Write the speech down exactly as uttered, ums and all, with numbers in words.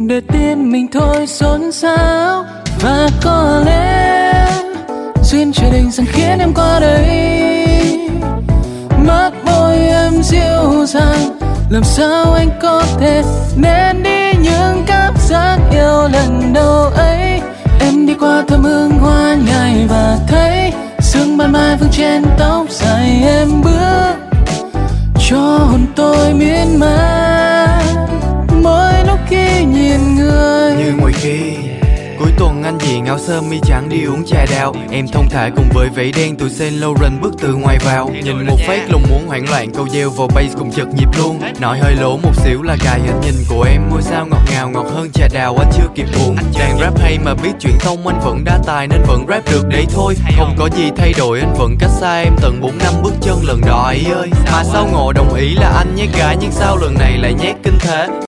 để tim mình thôi xôn xao. Và có lẽ duyên trời định rằng khiến em qua đây. Mắt môi em dịu dàng, làm sao anh có thể nên đi những cảm giác yêu lần đầu ấy. Em đi qua thơm hương hoa nhài và thấy sương ban mai vương trên tóc dài em bước, cho hồn tôi miên man mỗi lúc khi nhìn người. Như ngoài kia cuối tuần anh diện áo sơ mi trắng đi uống trà đào. Em thông thả cùng với váy đen từ Saint Laurent bước từ ngoài vào. Nhìn một phát lòng muốn hoảng loạn, câu gieo vào bass cùng chật nhịp luôn. Nói hơi lố một xíu là cài hình nhìn của em ngôi sao ngọt ngào, ngọt hơn trà đào anh chưa kịp uống. Đang rap hay mà biết chuyện tông anh vẫn đa tài nên vẫn rap được đấy thôi. Không có gì thay đổi anh vẫn cách xa em tận bốn năm bước chân lần đó ấy ơi. Mà sao ngộ đồng ý là anh nhát gái nhưng sao lần này lại nhát kinh thế.